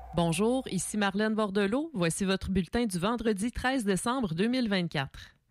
Bonjour, ici Marlène Bordelot. Voici votre bulletin du vendredi 13 décembre 2024.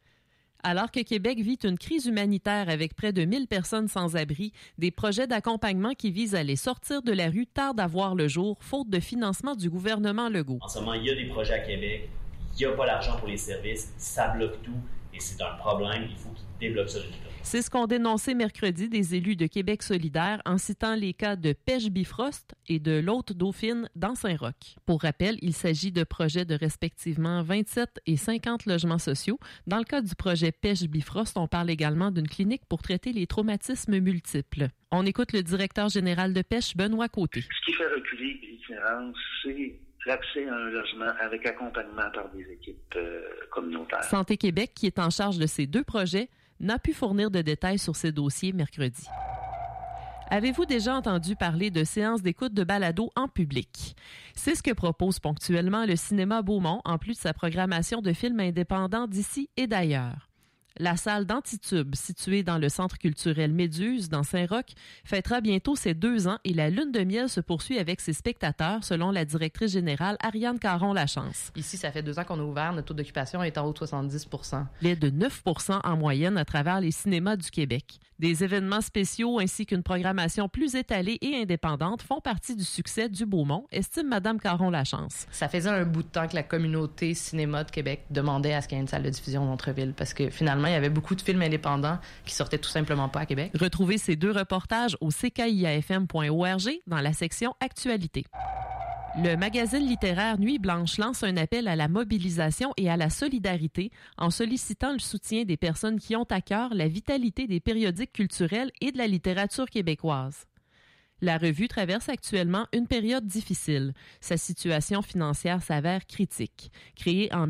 Alors que Québec vit une crise humanitaire avec près de 1000 personnes sans abri, des projets d'accompagnement qui visent à les sortir de la rue tardent à voir le jour, faute de financement du gouvernement Legault. En ce moment, il y a des projets à Québec, il n'y a pas l'argent pour les services, ça bloque tout et c'est un problème, il faut qu'ils débloquent ça. C'est ce qu'ont dénoncé mercredi des élus de Québec solidaire en citant les cas de Pêche-Bifrost et de l'Haute-Dauphine dans Saint-Roch. Pour rappel, il s'agit de projets de respectivement 27 et 50 logements sociaux. Dans le cas du projet Pêche-Bifrost, on parle également d'une clinique pour traiter les traumatismes multiples. On écoute le directeur général de Pêche, Benoît Côté. Ce qui fait reculer l'itinérance, c'est l'accès à un logement avec accompagnement par des équipes communautaires. Santé Québec, qui est en charge de ces deux projets, n'a pu fournir de détails sur ces dossiers mercredi. Avez-vous déjà entendu parler de séances d'écoute de balado en public? C'est ce que propose ponctuellement le cinéma Beaumont, en plus de sa programmation de films indépendants d'ici et d'ailleurs. La salle d'Antitube, située dans le centre culturel Méduse, dans Saint-Roch, fêtera bientôt ses 2 ans et la lune de miel se poursuit avec ses spectateurs, selon la directrice générale Ariane Caron-Lachance. Ici, ça fait 2 ans qu'on a ouvert. Notre taux d'occupation est en haut de 70%. Il est de 9% en moyenne à travers les cinémas du Québec. Des événements spéciaux ainsi qu'une programmation plus étalée et indépendante font partie du succès du Beaumont, estime Mme Caron-Lachance. Ça faisait un bout de temps que la communauté cinéma de Québec demandait à ce qu'il y ait une salle de diffusion au Centre-Ville parce que finalement, il y avait beaucoup de films indépendants qui sortaient tout simplement pas à Québec. Retrouvez ces 2 reportages au ckiafm.org dans la section Actualité. Le magazine littéraire Nuit Blanche lance un appel à la mobilisation et à la solidarité en sollicitant le soutien des personnes qui ont à cœur la vitalité des périodiques culturels et de la littérature québécoise. La revue traverse actuellement une période difficile. Sa situation financière s'avère critique. Créée en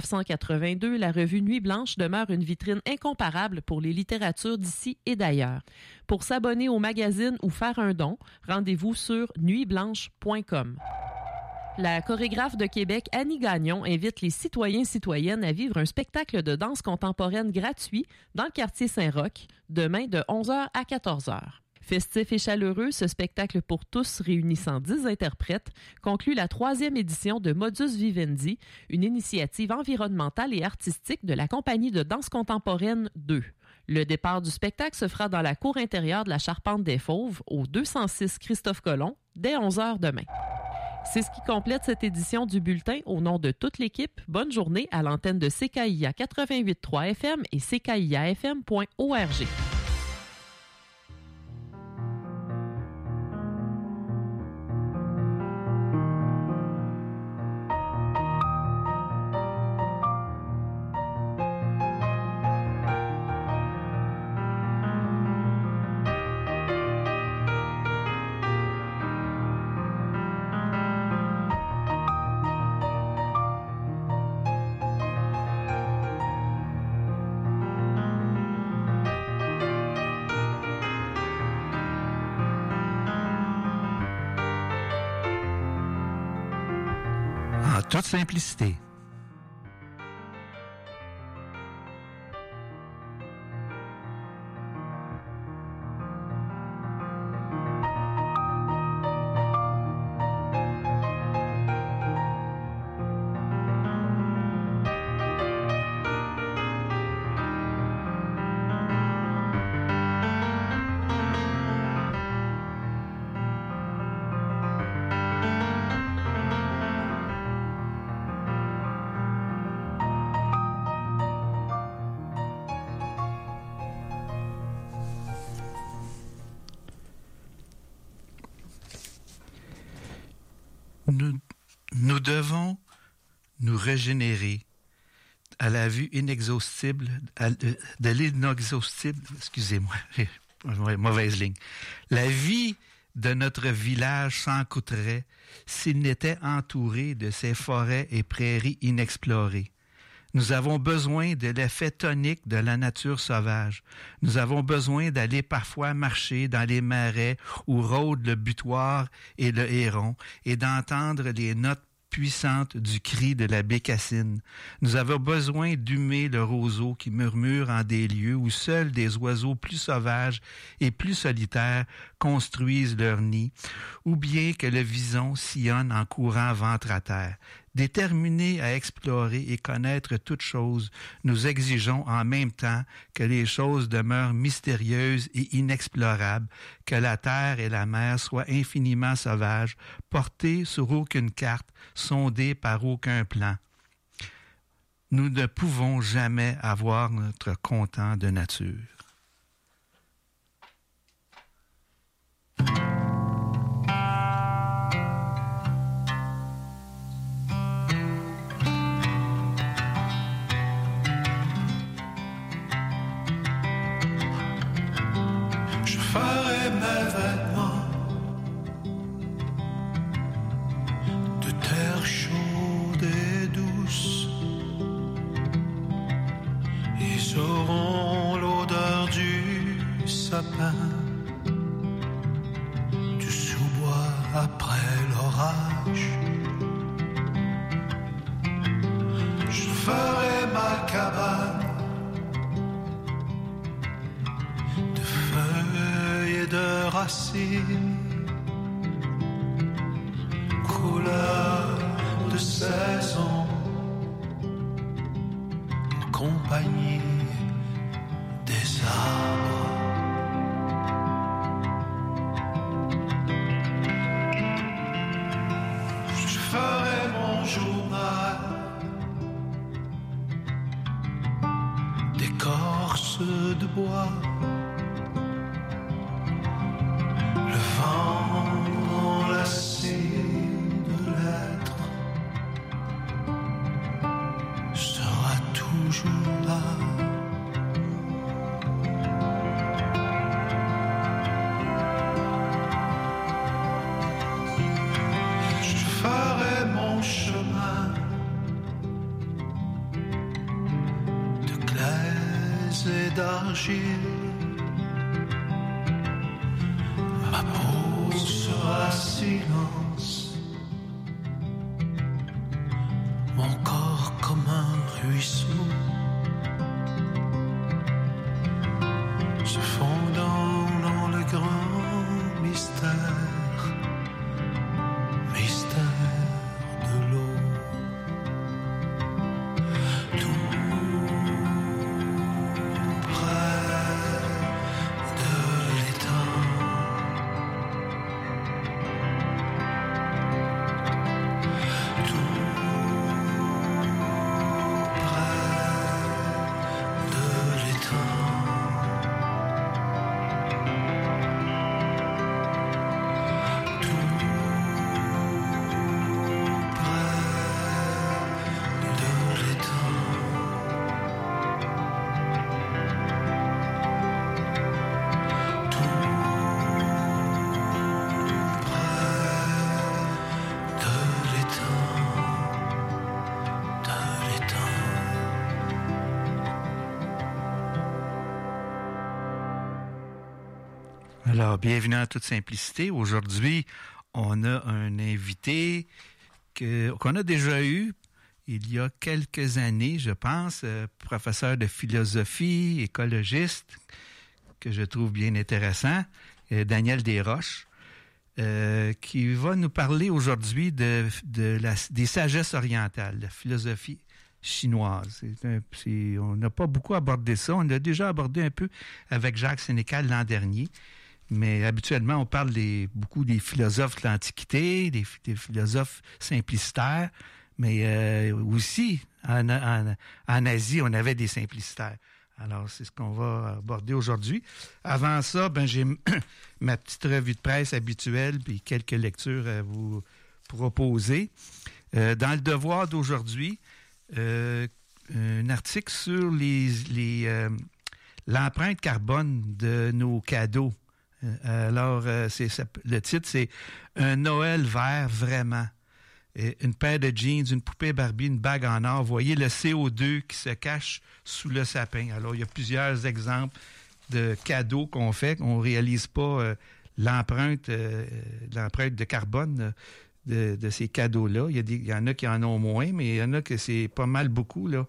1982, la revue Nuit Blanche demeure une vitrine incomparable pour les littératures d'ici et d'ailleurs. Pour s'abonner au magazine ou faire un don, rendez-vous sur nuitblanche.com. La chorégraphe de Québec, Annie Gagnon, invite les citoyens-citoyennes à vivre un spectacle de danse contemporaine gratuit dans le quartier Saint-Roch, demain de 11h à 14h. Festif et chaleureux, ce spectacle pour tous réunissant 10 interprètes conclut la 3e édition de Modus Vivendi, une initiative environnementale et artistique de la compagnie de danse contemporaine 2. Le départ du spectacle se fera dans la cour intérieure de la Charpente des Fauves, au 206 Christophe-Colomb, dès 11h demain. C'est ce qui complète cette édition du bulletin. Au nom de toute l'équipe, bonne journée à l'antenne de CKIA 88.3 FM et ckiafm.org. Toute simplicité. Nous devons nous régénérer à la vue inexhaustible, de l'inexhaustible, excusez-moi, mauvaise ligne. La vie de notre village s'en coûterait s'il n'était entouré de ces forêts et prairies inexplorées. Nous avons besoin de l'effet tonique de la nature sauvage. Nous avons besoin d'aller parfois marcher dans les marais où rôdent le butoir et le héron et d'entendre les notes puissante du cri de la bécassine. Nous avons besoin d'humer le roseau qui murmure en des lieux où seuls des oiseaux plus sauvages et plus solitaires construisent leur nid, ou bien que le vison sillonne en courant ventre à terre. Déterminés à explorer et connaître toutes choses, nous exigeons en même temps que les choses demeurent mystérieuses et inexplorables, que la terre et la mer soient infiniment sauvages, portées sur aucune carte, sondées par aucun plan. Nous ne pouvons jamais avoir notre content de nature. Ferai mes vêtements de terre chaude et douce. Ils auront l'odeur du sapin, du sous-bois après l'orage. Je ferai ma cabane de feuilles et de racines, couleur de saison, en compagnie des arbres. Je ferai mon journal d'écorce de bois. Ma peau sera silence, mon corps comme un ruisseau, se fondant dans le grand mystère, mystère de l'eau. Alors, bienvenue en toute simplicité. Aujourd'hui, on a un invité qu'on a déjà eu il y a quelques années, je pense, professeur de philosophie, écologiste, que je trouve bien intéressant, Daniel Desroches, qui va nous parler aujourd'hui des sagesses orientales, la philosophie chinoise. On n'a pas beaucoup abordé ça. On l'a déjà abordé un peu avec Jacques Sénécal l'an dernier. Mais habituellement, on parle beaucoup des philosophes de l'Antiquité, des philosophes simplicitaires, mais aussi en Asie, on avait des simplicitaires. Alors, c'est ce qu'on va aborder aujourd'hui. Avant ça, j'ai ma petite revue de presse habituelle puis quelques lectures à vous proposer. Dans le Devoir d'aujourd'hui, un article sur l'empreinte carbone de nos cadeaux. Alors, le titre, c'est « Un Noël vert vraiment ». Une paire de jeans, une poupée Barbie, une bague en or. Voyez le CO2 qui se cache sous le sapin. Alors, il y a plusieurs exemples de cadeaux qu'on fait, qu'on ne réalise pas l'empreinte de carbone de ces cadeaux-là. Il y en a qui en ont moins, mais il y en a que c'est pas mal beaucoup, là.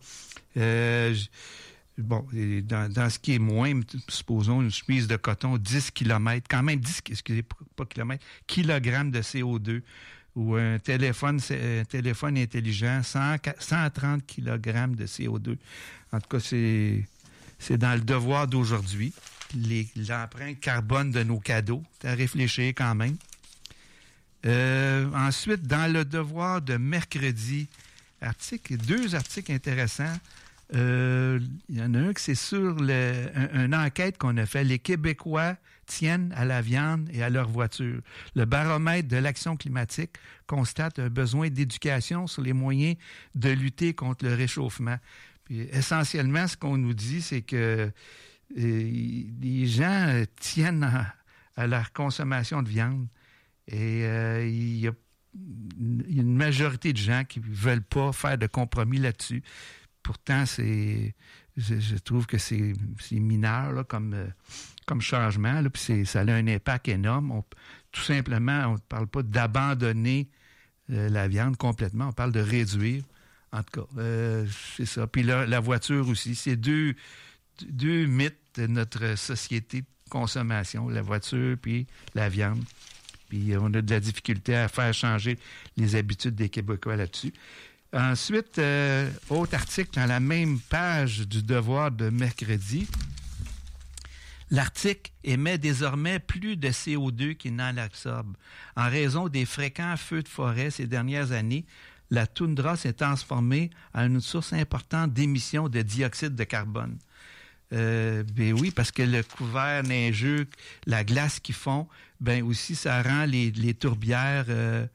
Bon, dans ce qui est moins, supposons une chemise de coton, 10 km, quand même 10, excusez, pas kilomètres, kilogrammes de CO2, ou un téléphone intelligent, 130 kg de CO2. En tout cas, c'est dans le devoir d'aujourd'hui. L'empreinte carbone de nos cadeaux, c'est à réfléchir quand même. Ensuite, dans le devoir de mercredi, deux articles intéressants. Il y en a un qui c'est sur une enquête qu'on a fait. Les Québécois tiennent à la viande et à leur voiture. Le baromètre de l'action climatique constate un besoin d'éducation sur les moyens de lutter contre le réchauffement. Puis, essentiellement, ce qu'on nous dit, c'est que les gens tiennent à leur consommation de viande. Et il y a une majorité de gens qui ne veulent pas faire de compromis là-dessus. Pourtant, je trouve que c'est mineur là, comme changement. Là, puis ça a un impact énorme. Tout simplement, on ne parle pas d'abandonner la viande complètement. On parle de réduire. En tout cas, c'est ça. Puis la voiture aussi. C'est deux mythes de notre société de consommation. La voiture puis la viande. Puis on a de la difficulté à faire changer les habitudes des Québécois là-dessus. Ensuite, autre article dans la même page du Devoir de mercredi. L'article émet désormais plus de CO2 qu'il n'en absorbe. En raison des fréquents feux de forêt ces dernières années, la toundra s'est transformée en une source importante d'émissions de dioxyde de carbone. Ben oui, parce que le couvert neigeux, la glace qu'ils font, ben aussi ça rend les tourbières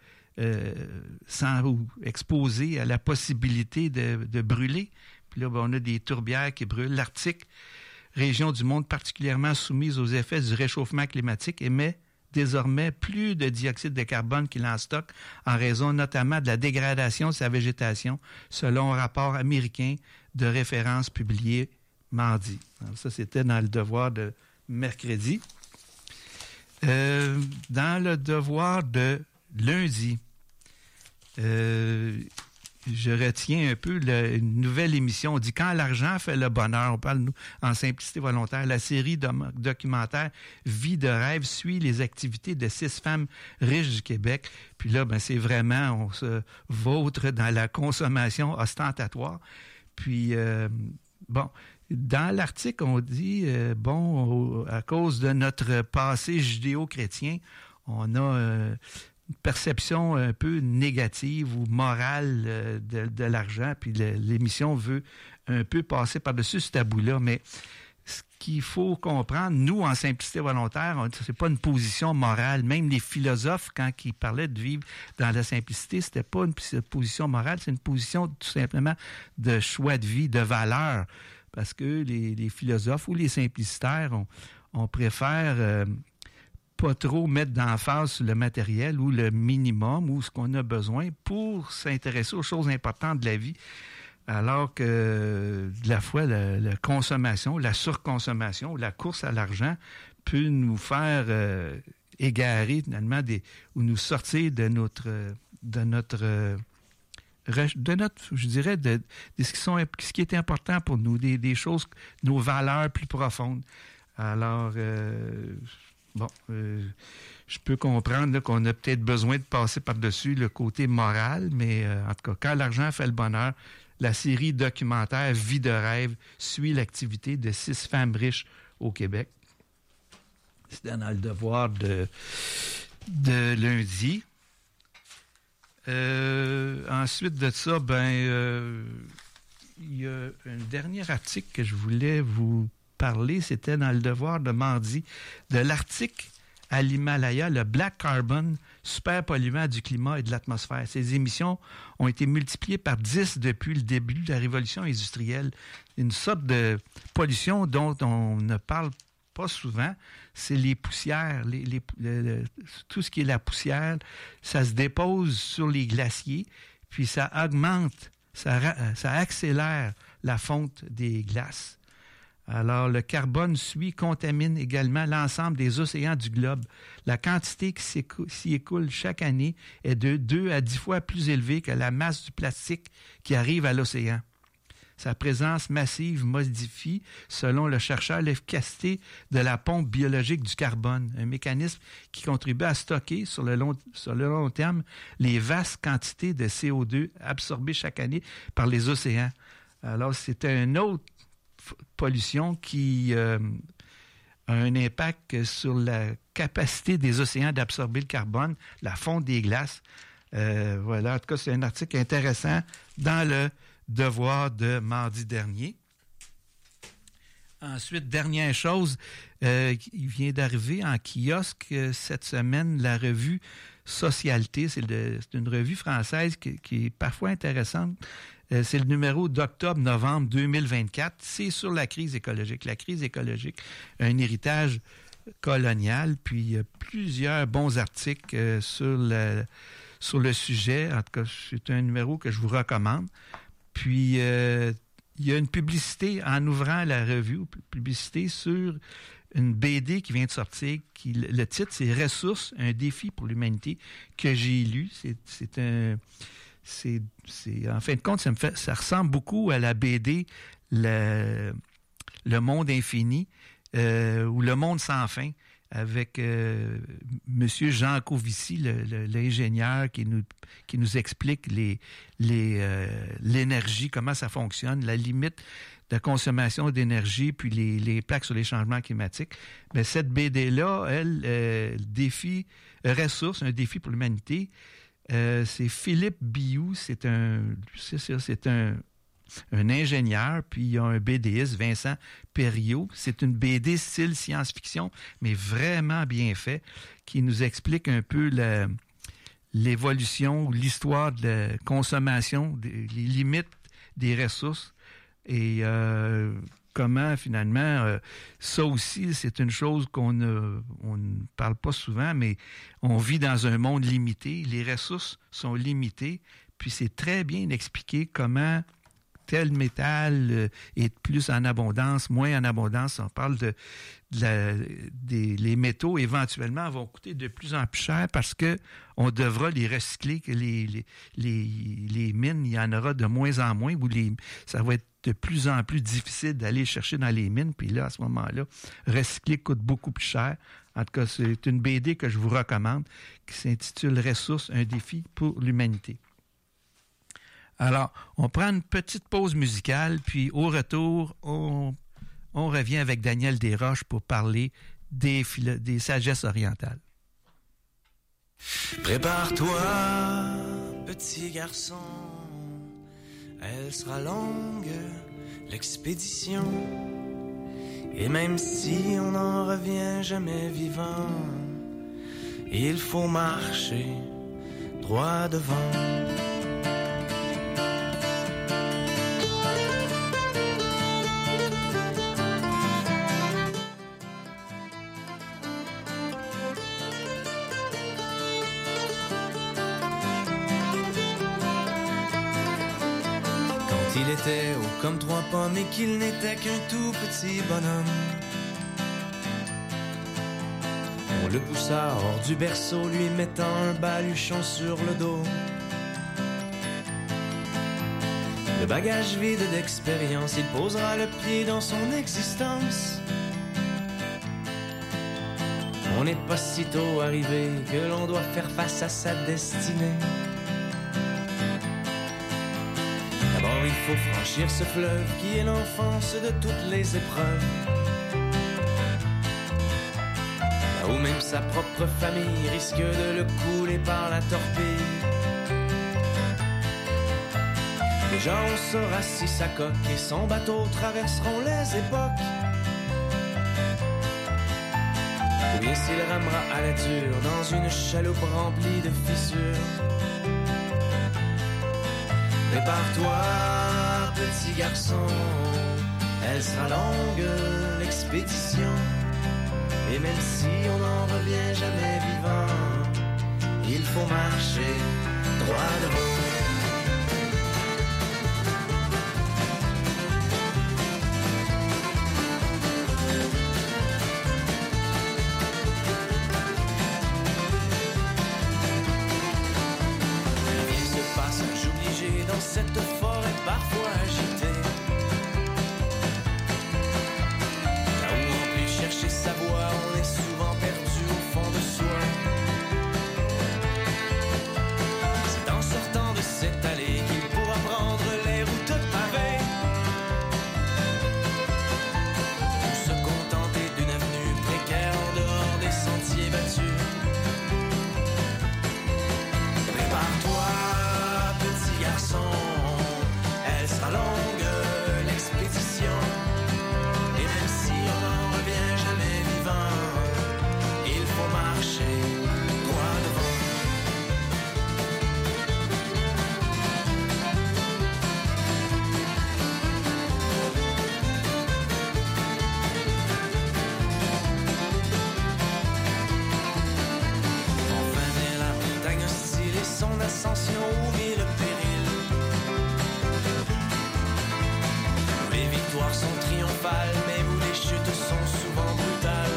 exposées à la possibilité de brûler. Puis là, ben, on a des tourbières qui brûlent. L'Arctique, région du monde particulièrement soumise aux effets du réchauffement climatique, émet désormais plus de dioxyde de carbone qu'il en stocke en raison notamment de la dégradation de sa végétation, selon un rapport américain de référence publié mardi. Alors, ça, c'était dans le devoir de mercredi. Dans le devoir de lundi, je retiens un peu une nouvelle émission. On dit « Quand l'argent fait le bonheur », on parle, nous, en simplicité volontaire. La série documentaire « Vie de rêve » suit les activités de 6 femmes riches du Québec. Puis là, ben, c'est vraiment, on se vautre dans la consommation ostentatoire. Puis, bon, dans l'article, on dit, à cause de notre passé judéo-chrétien, on a une perception un peu négative ou morale de l'argent, puis l'émission veut un peu passer par-dessus ce tabou-là, mais ce qu'il faut comprendre, nous, en simplicité volontaire, c'est pas une position morale. Même les philosophes, quand ils parlaient de vivre dans la simplicité, c'était pas une position morale, c'est une position tout simplement de choix de vie, de valeur. Parce que les philosophes ou les simplicitaires, on préfère pas trop mettre d'emphase sur le matériel ou le minimum ou ce qu'on a besoin pour s'intéresser aux choses importantes de la vie. Alors que, de la fois, la consommation, la surconsommation, la course à l'argent peut nous faire égarer, finalement, ou nous sortir de je dirais, de ce qui est important pour nous, des choses, nos valeurs plus profondes. Alors, je peux comprendre là, qu'on a peut-être besoin de passer par-dessus le côté moral, mais en tout cas, quand l'argent fait le bonheur, la série documentaire « Vie de rêve » suit l'activité de 6 femmes riches au Québec. C'était dans le devoir de lundi. Ensuite de ça, il y a un dernier article que je voulais vous parler, c'était dans le devoir de mardi, de l'Arctique à l'Himalaya, le Black Carbon, super polluant du climat et de l'atmosphère. Ces émissions ont été multipliées par 10 depuis le début de la révolution industrielle. Une sorte de pollution dont on ne parle pas souvent, c'est les poussières. Tout ce qui est la poussière, ça se dépose sur les glaciers, puis ça augmente, ça accélère la fonte des glaces. Alors, le carbone contamine également l'ensemble des océans du globe. La quantité qui s'y écoule chaque année est de 2 à 10 fois plus élevée que la masse du plastique qui arrive à l'océan. Sa présence massive modifie, selon le chercheur, l'efficacité de la pompe biologique du carbone, un mécanisme qui contribue à stocker sur le long terme les vastes quantités de CO2 absorbées chaque année par les océans. Alors, c'est une autre pollution qui a un impact sur la capacité des océans d'absorber le carbone, la fonte des glaces. Voilà, en tout cas, c'est un article intéressant dans le Devoir de mardi dernier. Ensuite, dernière chose, il vient d'arriver en kiosque cette semaine, la revue Socialité. C'est une revue française qui est parfois intéressante. C'est le numéro d'octobre-novembre 2024. C'est sur la crise écologique. La crise écologique, un héritage colonial, puis il y a plusieurs bons articles sur le sujet. En tout cas, c'est un numéro que je vous recommande. Puis, il y a une publicité en ouvrant la revue, publicité sur une BD qui vient de sortir. Le titre, c'est « Ressources, un défi pour l'humanité » que j'ai lu. En fin de compte, ça ressemble beaucoup à la BD Le Monde Infini ou Le Monde Sans Fin, avec M. Jean Covici, l'ingénieur qui nous explique l'énergie, comment ça fonctionne, la limite de consommation d'énergie, puis les plaques sur les changements climatiques. Mais cette BD-là, elle, Ressources, un défi pour l'humanité, c'est Philippe Biou, c'est un ingénieur, puis il y a un BDiste, Vincent Perriot. C'est une BD style science-fiction, mais vraiment bien fait, qui nous explique un peu l'évolution, l'histoire de la consommation, les limites des ressources et comment, finalement, ça aussi, c'est une chose on ne parle pas souvent, mais on vit dans un monde limité. Les ressources sont limitées, puis c'est très bien expliqué comment tel métal est plus en abondance, moins en abondance. On parle les métaux, éventuellement, vont coûter de plus en plus cher parce qu'on devra les recycler, que les mines, il y en aura de moins en moins, ça va être de plus en plus difficile d'aller chercher dans les mines. Puis là, à ce moment-là, recycler coûte beaucoup plus cher. En tout cas, c'est une BD que je vous recommande qui s'intitule « Ressources, un défi pour l'humanité ». Alors, on prend une petite pause musicale, puis au retour, on revient avec Daniel Desroches pour parler des sagesses orientales. Prépare-toi, petit garçon, elle sera longue, l'expédition. Et même si on n'en revient jamais vivant, il faut marcher droit devant. Il était haut comme 3 pommes et qu'il n'était qu'un tout petit bonhomme. On le poussa hors du berceau, lui mettant un baluchon sur le dos. Le bagage vide d'expérience, il posera le pied dans son existence. On n'est pas si tôt arrivé que l'on doit faire face à sa destinée. Il faut franchir ce fleuve qui est l'enfance de toutes les épreuves. Là où même sa propre famille risque de le couler par la torpille. Déjà on saura si sa coque et son bateau traverseront les époques. Ou bien s'il ramera à la dure dans une chaloupe remplie de fissures. Prépare-toi, petit garçon, elle sera longue, l'expédition. Et même si on n'en revient jamais vivant, il faut marcher droit devant. cette forêt parfois agitée. Là où on peut chercher sa voie, on est souvent perdu au fond de soi. C'est en sortant de cette allée qu'il pourra prendre les routes pavées. Ou se contenter d'une avenue précaire en dehors des sentiers battus. Prépare-toi, petit garçon, elle sera longue, l'expédition. Et même si on n'en revient jamais vivant, il faut marcher droit devant. Enfin naît la montagne hostile et son ascension ouvrit le péril. Où les victoires sont triomphales, mais où les chutes sont souvent brutales.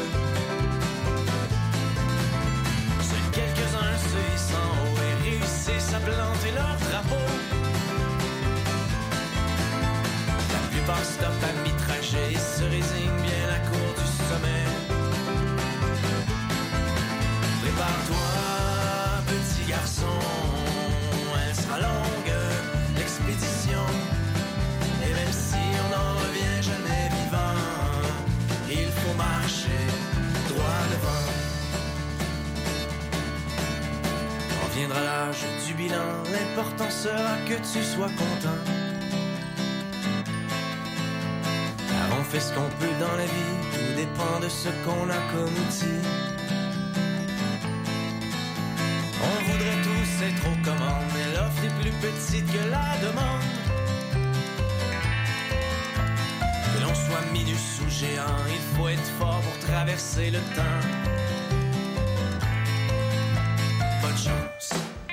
Seuls quelques-uns se hissent en haut et réussissent à planter leur drapeau. La plupart stoppent à mi-trajet et se résignent bien à court du sommet. Prépare-toi, petit garçon, elle sera longue, l'expédition. Et même si on n'en revient jamais vivant, il faut marcher droit devant. Quand viendra l'âge du bilan, l'important sera que tu sois content. Car on fait ce qu'on peut dans la vie, tout dépend de ce qu'on a comme outil. On voudrait tous être aux commandes, mais l'offre est plus petite que la demande. Que l'on soit minus ou géant, il faut être fort pour traverser le temps. Bonne chance.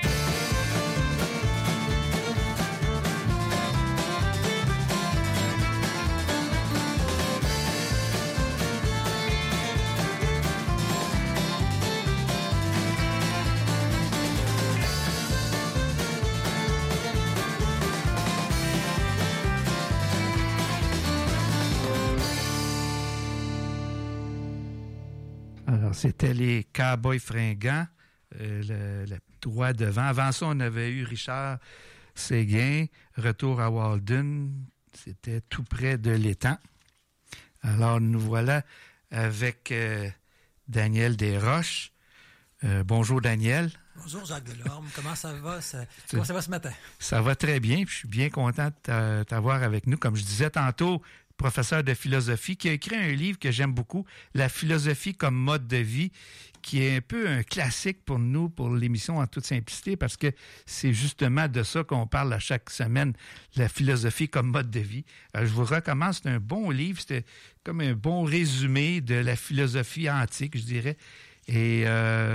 Alors, c'était les Cowboys fringants, le droit devant. Avant ça, on avait eu Richard Séguin, Retour à Walden. C'était tout près de l'étang. Alors, nous voilà avec Daniel Desroches. Bonjour, Daniel. Bonjour, Jacques Delorme. Comment ça va? Comment ça va ce matin? Ça va très bien. Puis je suis bien content de t'avoir avec nous. Comme je disais tantôt, professeur de philosophie, qui a écrit un livre que j'aime beaucoup, La philosophie comme mode de vie, qui est un peu un classique pour nous, pour l'émission en toute simplicité, parce que c'est justement de ça qu'on parle à chaque semaine, la philosophie comme mode de vie. Alors, je vous recommande, c'est un bon livre, c'était comme un bon résumé de la philosophie antique, je dirais. Et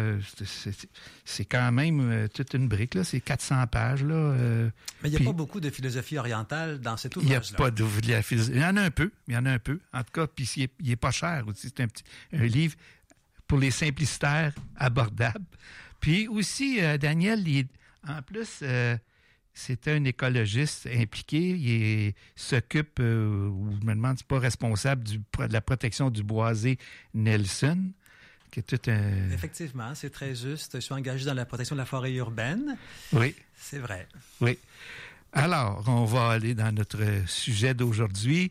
c'est quand même toute une brique, là. C'est 400 pages, là. Mais il n'y a pas beaucoup de philosophie orientale dans cet ouvrage-là. Il n'y a pas de la philosophie. Il y en a un peu. En tout cas, puis il est pas cher aussi. C'est un livre pour les simplicitaires abordables. Puis aussi, Daniel, en plus, c'était un écologiste impliqué. Il s'occupe, ou je me demande, c'est pas responsable de la protection du boisé Nelson. Qui est tout un... Effectivement, c'est très juste. Je suis engagé dans la protection de la forêt urbaine. Oui. C'est vrai. Oui. Alors, on va aller dans notre sujet d'aujourd'hui,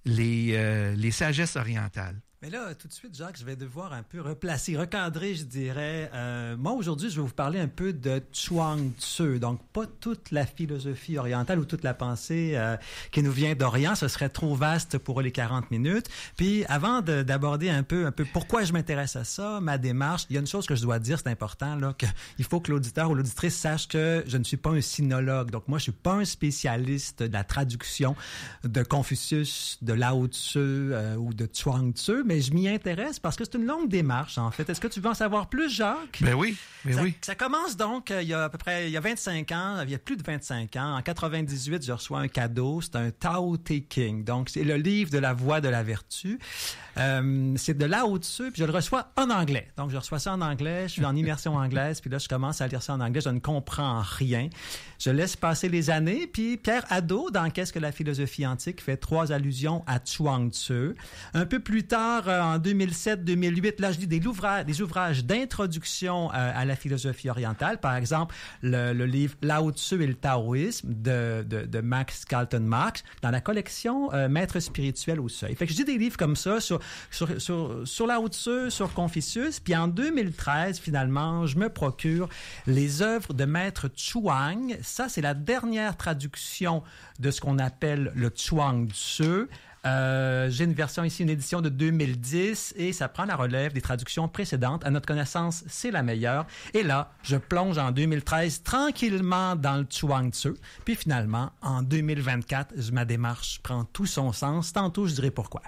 les sagesses orientales. Mais là, tout de suite, Jacques, je vais devoir un peu recadrer, je dirais. Moi, aujourd'hui, je vais vous parler un peu de Chuang Tzu. Donc, pas toute la philosophie orientale ou toute la pensée qui nous vient d'Orient. Ce serait trop vaste pour les 40 minutes. Puis, avant d'aborder un peu pourquoi je m'intéresse à ça, ma démarche, il y a une chose que je dois dire, c'est important, là, qu'il faut que l'auditeur ou l'auditrice sache que je ne suis pas un sinologue. Donc, moi, je suis pas un spécialiste de la traduction de Confucius, de Lao Tzu ou de Chuang Tzu, mais je m'y intéresse parce que c'est une longue démarche, en fait. Est-ce que tu veux en savoir plus, Jacques? Ben oui, oui. Ça commence donc il y a à peu près 25 ans, il y a plus de 25 ans. En 98, je reçois un cadeau. C'est un Tao Te Ching. Donc, c'est le livre de la voie de la vertu. C'est de Lao Tzu, puis je le reçois en anglais. Donc, je reçois ça en anglais. Je suis en immersion anglaise, puis là, je commence à lire ça en anglais. Je ne comprends rien. Je laisse passer les années, puis Pierre Hadot, dans Qu'est-ce que la philosophie antique, fait 3 allusions à Chuang Tzu. Un peu plus tard, en 2007-2008, là, je lis des ouvrages d'introduction à la philosophie orientale. Par exemple, le livre Lao Tzu et le taoïsme de Max Carlton Marx, dans la collection Maître spirituel au seuil. Fait que je lis des livres comme ça sur Lao Tzu, sur Confucius. Puis en 2013, finalement, je me procure les œuvres de Maître Chuang. Ça, c'est la dernière traduction de ce qu'on appelle le Chuang Tzu. J'ai une version ici, une édition de 2010, et ça prend la relève des traductions précédentes. À notre connaissance, c'est la meilleure. Et là, je plonge en 2013 tranquillement dans le Chuang Tzu. Puis finalement, en 2024, ma démarche prend tout son sens. Tantôt, je dirai pourquoi.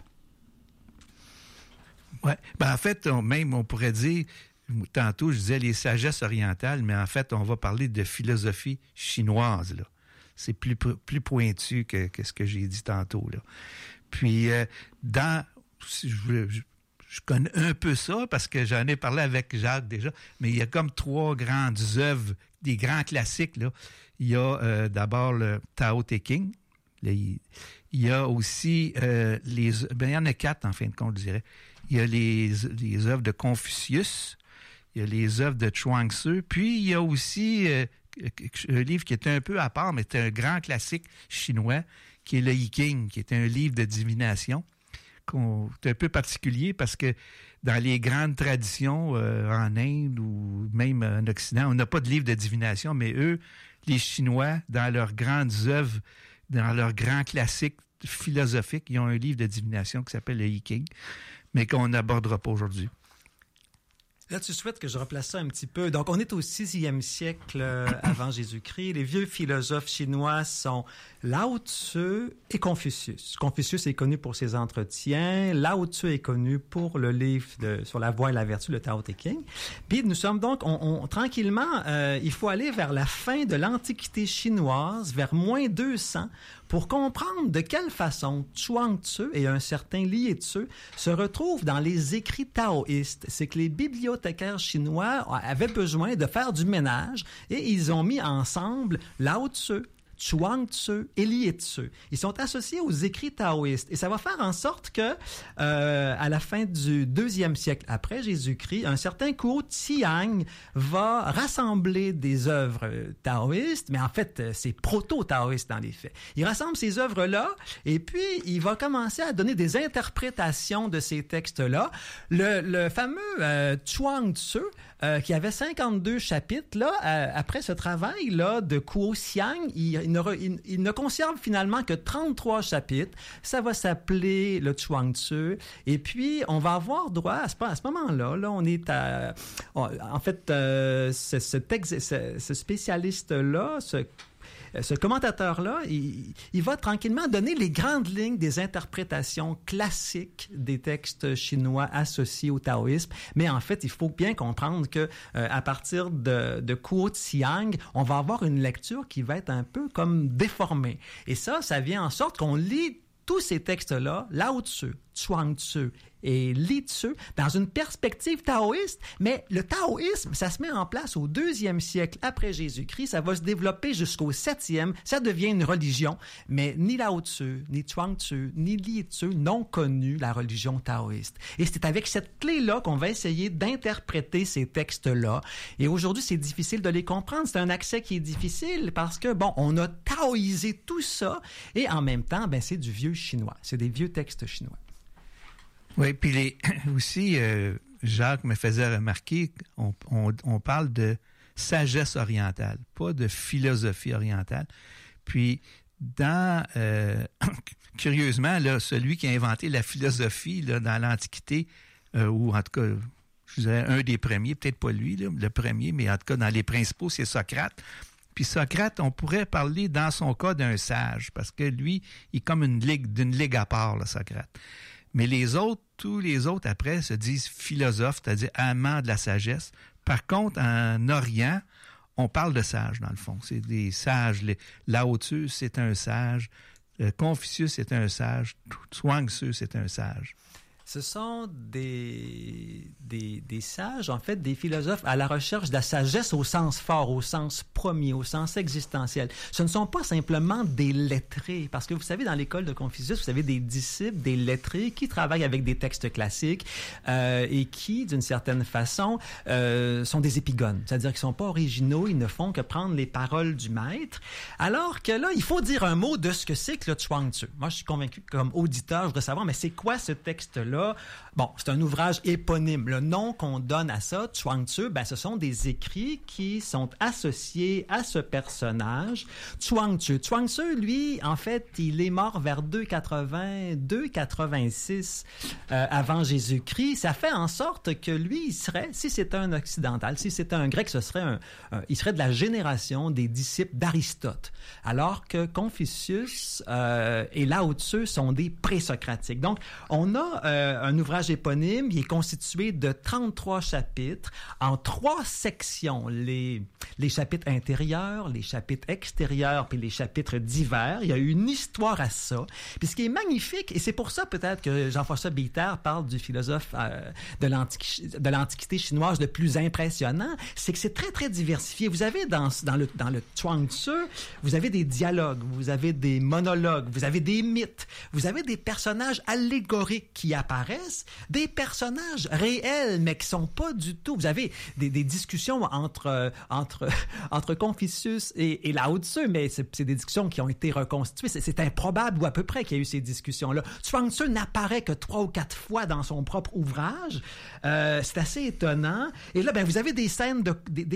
Ouais. Ben, en fait, on pourrait dire, tantôt, je disais les sagesses orientales, mais en fait, on va parler de philosophie chinoise, là. C'est plus pointu que ce que j'ai dit tantôt, là. Puis, je connais un peu ça parce que j'en ai parlé avec Jacques déjà, mais il y a comme 3 grandes œuvres, des grands classiques, là. Il y a d'abord le Tao Te Ching. Il y a aussi il y en a 4, en fin de compte, je dirais. Il y a les œuvres de Confucius, il y a les œuvres de Chuang Tzu, puis il y a aussi un livre qui est un peu à part, mais c'est un grand classique chinois, qui est le I Ching, qui est un livre de divination. C'est un peu particulier parce que dans les grandes traditions en Inde ou même en Occident, on n'a pas de livre de divination, mais eux, les Chinois, dans leurs grandes œuvres, dans leurs grands classiques philosophiques, ils ont un livre de divination qui s'appelle le I Ching, mais qu'on n'abordera pas aujourd'hui. Là, tu souhaites que je replace ça un petit peu. Donc, on est au 6e siècle avant Jésus-Christ. Les vieux philosophes chinois sont Lao Tzu et Confucius. Confucius est connu pour ses entretiens. Lao Tzu est connu pour le livre sur la voie et la vertu, le Tao Te Ching. Puis, nous sommes donc, tranquillement, il faut aller vers la fin de l'Antiquité chinoise, vers moins 200, pour comprendre de quelle façon Chuang Tzu et un certain Li Tzu se retrouvent dans les écrits taoïstes. C'est que les bibliothécaires chinois avaient besoin de faire du ménage et ils ont mis ensemble Lao Tzu, Chuang Tzu et Li Tzu. Ils sont associés aux écrits taoïstes. Et ça va faire en sorte que, à la fin du 2e siècle après Jésus-Christ, un certain Kuo Xiang va rassembler des œuvres taoïstes, mais en fait, c'est proto-taoïste dans les faits. Il rassemble ces œuvres-là, et puis il va commencer à donner des interprétations de ces textes-là. Le fameux Chuang Tzu, qui avait 52 chapitres, là, après ce travail-là de Kuo Xiang, il ne conserve finalement que 33 chapitres. Ça va s'appeler le Chuang Tzu. Et puis, on va avoir droit, à ce moment-là, là, on est à... En fait, ce spécialiste-là, ce commentateur-là, il va tranquillement donner les grandes lignes des interprétations classiques des textes chinois associés au taoïsme. Mais en fait, il faut bien comprendre que à partir de Kuo Xiang, on va avoir une lecture qui va être un peu comme déformée. Et ça vient en sorte qu'on lit tous ces textes-là, Lao Tzu, Chuang Tzu et Li Tzu, dans une perspective taoïste, mais le taoïsme, ça se met en place au 2e siècle après Jésus-Christ, ça va se développer jusqu'au 7e, ça devient une religion, mais ni Lao Tzu, ni Chuang Tzu, ni Li Tzu n'ont connu la religion taoïste. Et c'est avec cette clé-là qu'on va essayer d'interpréter ces textes-là. Et aujourd'hui, c'est difficile de les comprendre, c'est un accès qui est difficile parce que, bon, on a taoïsé tout ça, et en même temps, ben, c'est du vieux chinois, c'est des vieux textes chinois. Oui, puis aussi, Jacques me faisait remarquer, on parle de sagesse orientale, pas de philosophie orientale. Puis, curieusement, là, celui qui a inventé la philosophie là, dans l'Antiquité, ou en tout cas, je dirais un des premiers, peut-être pas lui, là, le premier, mais en tout cas, dans les principaux, c'est Socrate. Puis Socrate, on pourrait parler dans son cas d'un sage, parce que lui, il est comme d'une ligue à part, là, Socrate. Mais les autres, tous les autres, après, se disent philosophes, c'est-à-dire amants de la sagesse. Par contre, en Orient, on parle de sages, dans le fond. C'est des sages. Lao Tzu, c'est un sage. Confucius, c'est un sage. Chuang-Tzu, c'est un sage. Ce sont des sages, en fait, des philosophes à la recherche de la sagesse au sens fort, au sens premier, au sens existentiel. Ce ne sont pas simplement des lettrés, parce que vous savez, dans l'école de Confucius, vous avez des disciples, des lettrés qui travaillent avec des textes classiques et qui, d'une certaine façon, sont des épigones, c'est-à-dire qu'ils ne sont pas originaux, ils ne font que prendre les paroles du maître, alors que là, il faut dire un mot de ce que c'est que le Chuang-Tzu. Moi, je suis convaincu, comme auditeur, je voudrais savoir, mais c'est quoi ce texte-là? Bon, c'est un ouvrage éponyme. Le nom qu'on donne à ça, Chuang-Tzu, ben, ce sont des écrits qui sont associés à ce personnage, Chuang-Tzu. Chuang-Tzu, lui, en fait, il est mort vers 286 avant Jésus-Christ. Ça fait en sorte que lui, il serait, si c'était un occidental, si c'était un grec, ce serait il serait de la génération des disciples d'Aristote. Alors que Confucius et Lao Tzu sont des présocratiques. Donc, on a un ouvrage éponyme, il est constitué de 33 chapitres en 3 sections. Les chapitres intérieurs, les chapitres extérieurs, puis les chapitres divers. Il y a une histoire à ça. Puis ce qui est magnifique, et c'est pour ça peut-être que Jean-François Billeterre parle du philosophe de l'Antiquité chinoise le plus impressionnant, c'est que c'est très, très diversifié. Vous avez dans le Chuang-Tzu, vous avez des dialogues, vous avez des monologues, vous avez des mythes, vous avez des personnages allégoriques qui apparaissent, des personnages réels, mais qui sont pas du tout. Vous avez des discussions entre Confucius et Lao Tzu, mais c'est des discussions qui ont été reconstituées. C'est improbable ou à peu près qu'il y a eu ces discussions-là. Chuang-Tzu n'apparaît que 3 ou 4 fois dans son propre ouvrage. C'est assez étonnant. Et là, ben, vous avez des scènes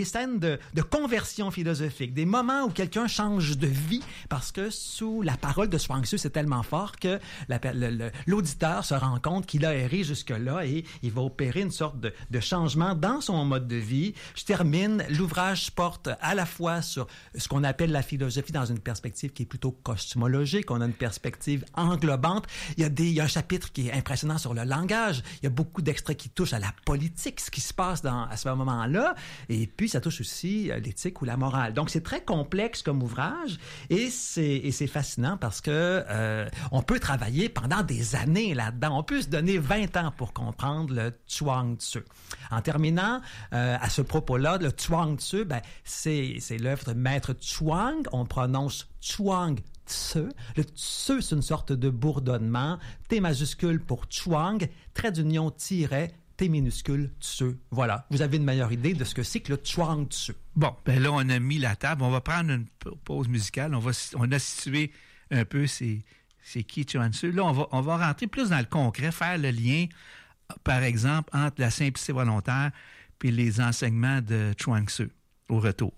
de conversion philosophique, des moments où quelqu'un change de vie parce que sous la parole de Chuang-Tzu, c'est tellement fort que l'auditeur se rend compte qu'il a erré jusque-là et il va opérer une sorte de changement dans son mode de vie. Je termine. L'ouvrage porte à la fois sur ce qu'on appelle la philosophie dans une perspective qui est plutôt cosmologique. On a une perspective englobante. Il y a un chapitre qui est impressionnant sur le langage. Il y a beaucoup d'extraits qui touchent à la politique, ce qui se passe à ce moment-là. Et puis, ça touche aussi l'éthique ou la morale. Donc, c'est très complexe comme ouvrage et c'est fascinant parce que on peut travailler pendant des années là-dedans. On peut se donner 20 ans pour comprendre le Chuang-Tzu. En terminant, à ce propos-là, le Chuang-Tzu, ben, c'est l'œuvre de Maître Chuang. On prononce Chuang-Tzu. Le Tzu, c'est une sorte de bourdonnement. T majuscule pour Chuang, trait d'union tiret, T minuscule, Tzu. Voilà, vous avez une meilleure idée de ce que c'est que le Chuang-Tzu. Bon, ben là, on a mis la table. On va prendre une pause musicale. On a situé un peu c'est qui Chuang-Tzu. Là, on va rentrer plus dans le concret, faire le lien, par exemple, entre la simplicité volontaire et les enseignements de Chuang-Tzu au retour.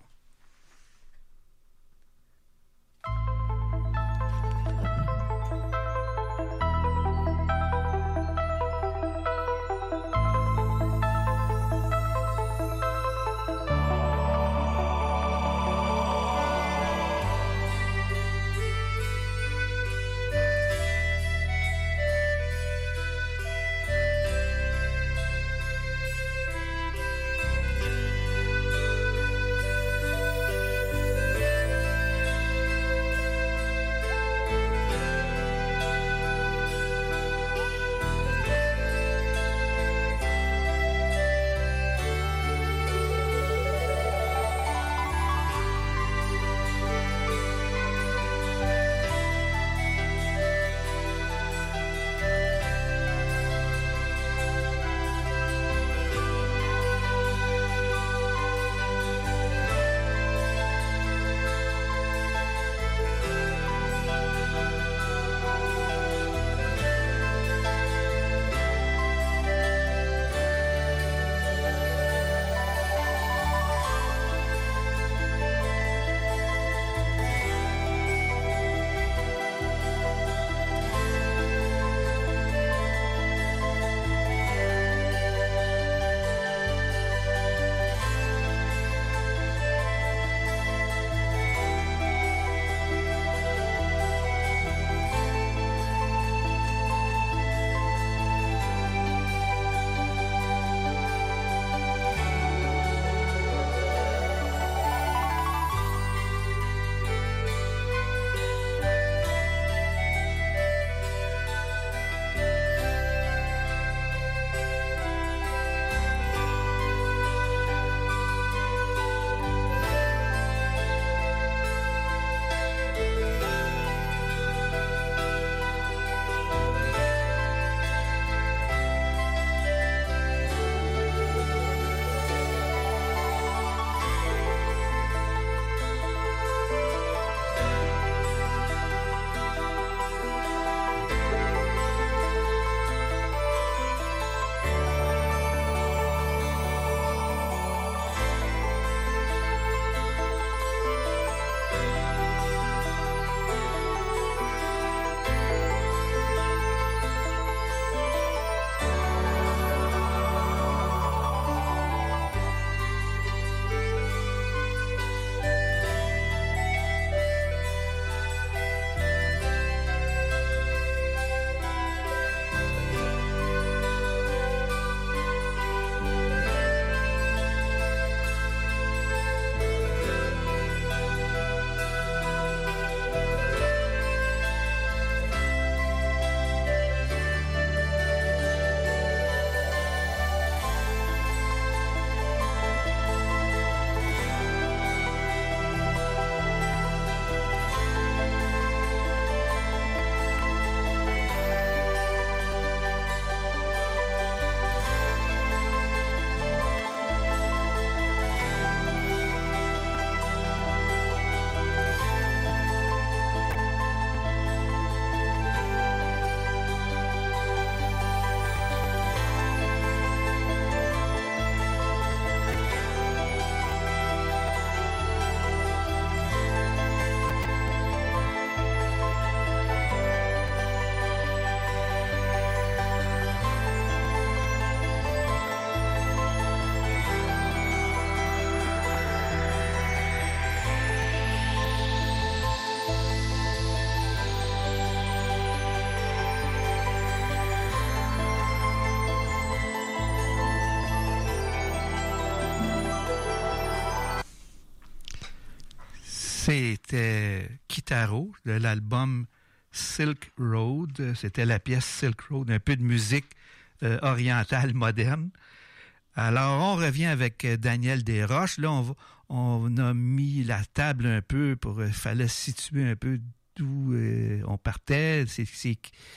C'était Kitaro de l'album Silk Road. C'était la pièce Silk Road, un peu de musique orientale moderne. Alors, on revient avec Daniel Desroches. Là, on a mis la table un peu il fallait situer un peu d'où on partait. C'est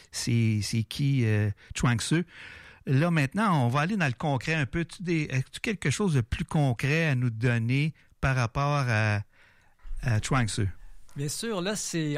qui Chuang Tzu. Là, maintenant, on va aller dans le concret un peu. As-tu quelque chose de plus concret à nous donner par rapport à Chuang Tzu? Bien sûr, là,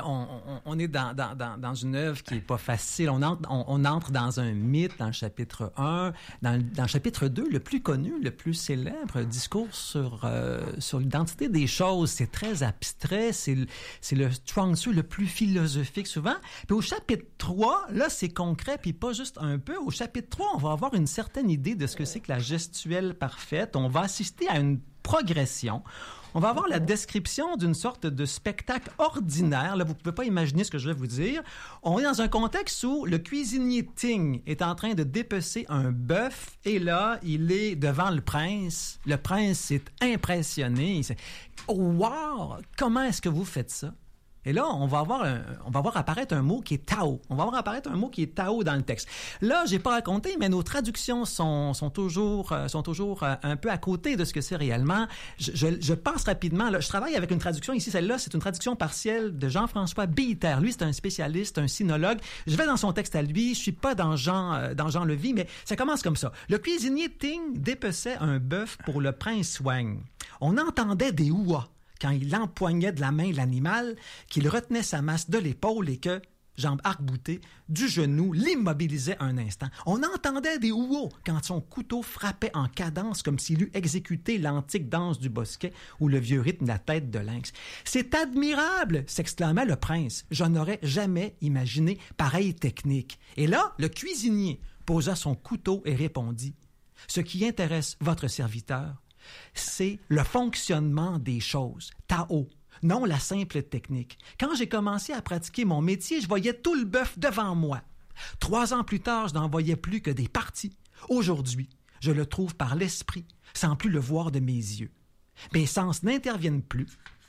on est dans une œuvre qui est pas facile. On entre dans un mythe dans le chapitre 1. Dans le chapitre 2, le plus connu, le plus célèbre, discours sur l'identité des choses. C'est très abstrait. C'est le Chuang Tzu le plus philosophique souvent. Puis au chapitre 3, là, c'est concret, puis pas juste un peu. Au chapitre 3, on va avoir une certaine idée de ce que c'est que la gestuelle parfaite. On va assister à une progression. On va avoir la description d'une sorte de spectacle ordinaire. Là, vous ne pouvez pas imaginer ce que je vais vous dire. On est dans un contexte où le cuisinier Ting est en train de dépecer un bœuf et là, il est devant le prince. Le prince est impressionné. Il dit « Wow! Comment est-ce que vous faites ça? » Et là, on va voir apparaître un mot qui est Tao. On va voir apparaître un mot qui est Tao dans le texte. Là, j'ai pas raconté, mais nos traductions sont toujours un peu à côté de ce que c'est réellement. Je passe rapidement. Là, je travaille avec une traduction ici. Celle-là, c'est une traduction partielle de Jean-François Billeter. Lui, c'est un spécialiste, un sinologue. Je vais dans son texte à lui. Je suis pas dans Jean Levy, mais ça commence comme ça. Le cuisinier Ting dépeçait un bœuf pour le prince Wang. On entendait des ouas quand il empoignait de la main l'animal, qu'il retenait sa masse de l'épaule et que, jambes arc-boutées, du genou, l'immobilisait un instant. On entendait des ouos quand son couteau frappait en cadence comme s'il eût exécuté l'antique danse du bosquet ou le vieux rythme de la tête de lynx. « C'est admirable !» s'exclamait le prince. « Je n'aurais jamais imaginé pareille technique. » Et là, le cuisinier posa son couteau et répondit « Ce qui intéresse votre serviteur, c'est le fonctionnement des choses, Tao, non la simple technique. Quand j'ai commencé à pratiquer mon métier, je voyais tout le bœuf devant moi. 3 ans plus tard, je n'en voyais plus que des parties. Aujourd'hui, je le trouve par l'esprit, sans plus le voir de mes yeux. Mes sens n'interviennent plus.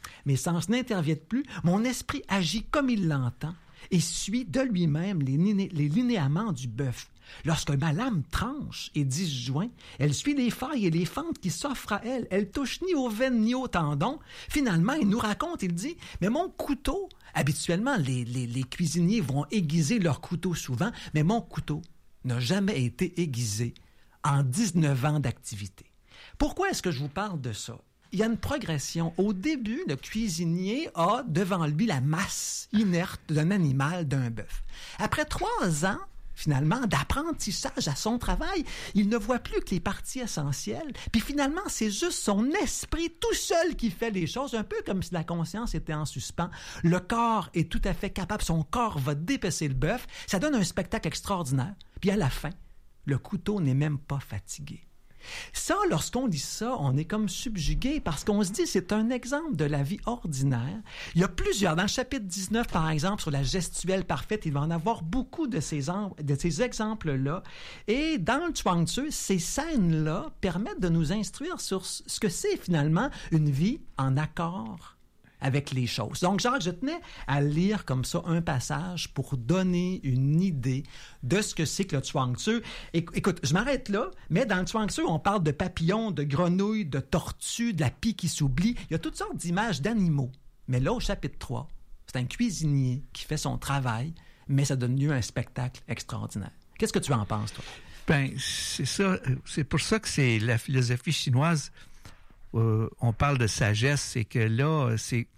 Mon esprit agit comme il l'entend et suit de lui-même les linéaments du bœuf. Lorsque ma lame tranche et disjoint, elle suit les failles et les fentes qui s'offrent à elle. Elle touche ni aux veines ni aux tendons. Finalement, il nous raconte, il dit, mais mon couteau, habituellement, les cuisiniers vont aiguiser leur couteau souvent, mais mon couteau n'a jamais été aiguisé en 19 ans d'activité. Pourquoi est-ce que je vous parle de ça? Il y a une progression. Au début, le cuisinier a devant lui la masse inerte d'un animal, d'un bœuf. Après 3 ans, finalement, d'apprentissage à son travail, il ne voit plus que les parties essentielles. Puis finalement, c'est juste son esprit tout seul qui fait les choses, un peu comme si la conscience était en suspens. Le corps est tout à fait capable, son corps va dépecer le bœuf. Ça donne un spectacle extraordinaire. Puis à la fin, le couteau n'est même pas fatigué. Ça, lorsqu'on dit ça, on est comme subjugué parce qu'on se dit c'est un exemple de la vie ordinaire. Il y a plusieurs. Dans le chapitre 19, par exemple, sur la gestuelle parfaite, il va en avoir beaucoup de ces exemples-là. Et dans le Chuang Tzu, ces scènes-là permettent de nous instruire sur ce que c'est finalement une vie en accord avec les choses. Donc, Jacques, je tenais à lire comme ça un passage pour donner une idée de ce que c'est que le Chuang Tzu. Écoute, je m'arrête là, mais dans le Chuang Tzu, on parle de papillons, de grenouilles, de tortues, de la pie qui s'oublie. Il y a toutes sortes d'images d'animaux. Mais là, au chapitre 3, c'est un cuisinier qui fait son travail, mais ça donne lieu à un spectacle extraordinaire. Qu'est-ce que tu en penses, toi? Ben, c'est ça. C'est pour ça que c'est la philosophie chinoise. On parle de sagesse, c'est que là, c'est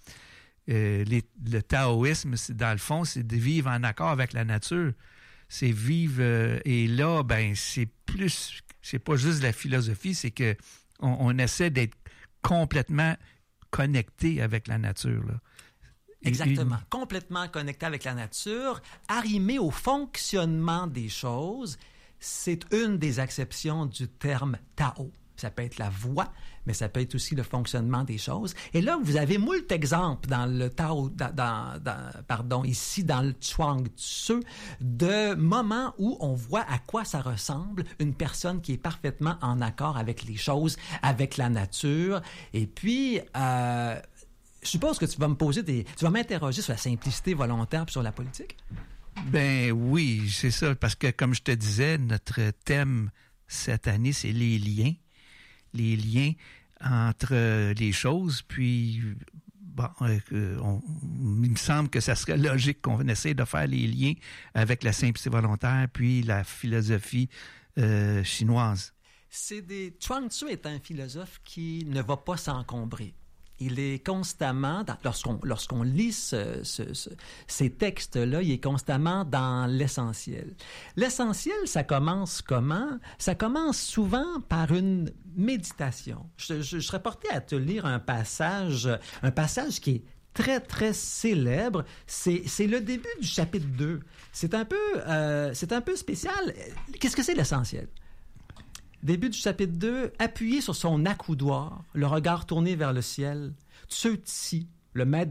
le taoïsme, dans le fond, c'est de vivre en accord avec la nature. C'est vivre, et là, ben, c'est pas juste la philosophie, c'est que on essaie d'être complètement connecté avec la nature, là. Exactement. Complètement connecté avec la nature, arrimé au fonctionnement des choses, c'est une des acceptions du terme Tao. Ça peut être la voie, mais ça peut être aussi le fonctionnement des choses. Et là, vous avez moult exemples dans le Tao, ici dans le Chuang Tzu, de moments où on voit à quoi ça ressemble une personne qui est parfaitement en accord avec les choses, avec la nature. Et puis, Je suppose que tu vas m'interroger sur la simplicité volontaire et sur la politique. Ben oui, c'est ça, parce que comme je te disais, notre thème cette année, c'est les liens entre les choses, puis bon, il me semble que ça serait logique qu'on essaie de faire les liens avec la simplicité volontaire, puis la philosophie chinoise. Chuang-Tzu est un philosophe qui ne va pas s'encombrer. Il est constamment, lorsqu'on lit ces textes-là, il est constamment dans l'essentiel. L'essentiel, ça commence comment? Ça commence souvent par une méditation. Je serais porté à te lire un passage qui est très, très célèbre. C'est le début du chapitre 2. C'est un peu spécial. Qu'est-ce que c'est l'essentiel? Début du chapitre 2, appuyé sur son accoudoir, le regard tourné vers le ciel, Tzu-Tsi, le maître de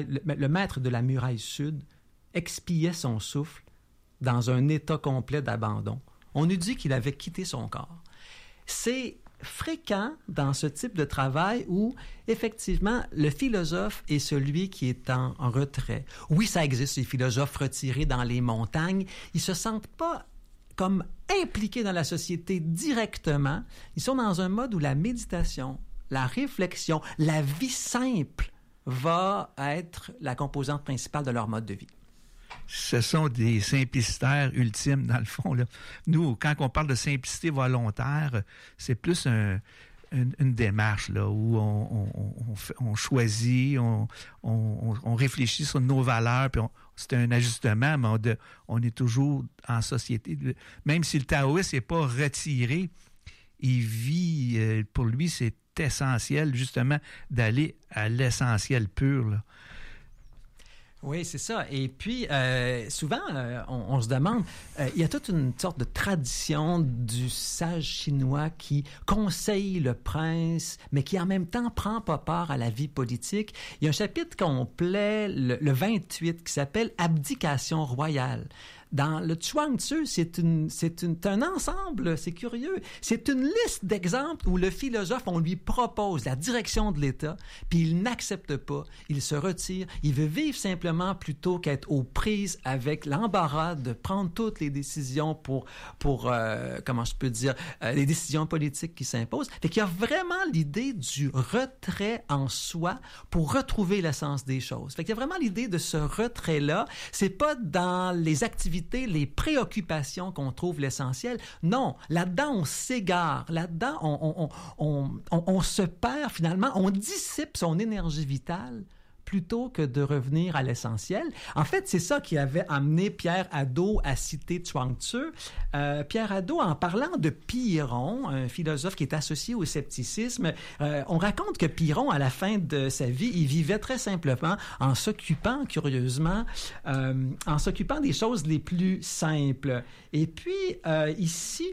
la muraille sud, expiait son souffle dans un état complet d'abandon. On eût dit qu'il avait quitté son corps. C'est fréquent dans ce type de travail où, effectivement, le philosophe est celui qui est en retrait. Oui, ça existe, les philosophes retirés dans les montagnes. Ils se sentent pas comme impliqués dans la société directement. Ils sont dans un mode où la méditation, la réflexion, la vie simple va être la composante principale de leur mode de vie. Ce sont des simplicitaires ultimes, dans le fond, là. Nous, quand on parle de simplicité volontaire, c'est plus une démarche là, où on choisit, on réfléchit sur nos valeurs, puis c'est un ajustement, mais on est toujours en société. Même si le taoïste n'est pas retiré, il vit, pour lui, c'est essentiel justement d'aller à l'essentiel pur, là. Oui, c'est ça. Et puis, souvent, on se demande, il y a toute une sorte de tradition du sage chinois qui conseille le prince, mais qui en même temps prend pas part à la vie politique. Il y a un chapitre complet, le 28, qui s'appelle « Abdication royale ». Dans le Chuang-Tzu, c'est un ensemble, c'est curieux. C'est une liste d'exemples où le philosophe, on lui propose la direction de l'État, puis il n'accepte pas, il se retire, il veut vivre simplement plutôt qu'être aux prises avec l'embarras de prendre toutes les décisions pour comment je peux dire, les décisions politiques qui s'imposent. Fait qu'il y a vraiment l'idée du retrait en soi pour retrouver l'essence des choses. Fait qu'il y a vraiment l'idée de ce retrait-là. C'est pas dans les activités, les préoccupations qu'on trouve l'essentiel. Non, là-dedans, on s'égare. Là-dedans, on se perd finalement. On dissipe son énergie vitale plutôt que de revenir à l'essentiel. En fait, c'est ça qui avait amené Pierre Hadot à citer Chuang-Tzu. Pierre Hadot, en parlant de Pilleron, un philosophe qui est associé au scepticisme, on raconte que Pilleron, à la fin de sa vie, il vivait très simplement en s'occupant, curieusement, des choses les plus simples. Et puis, ici,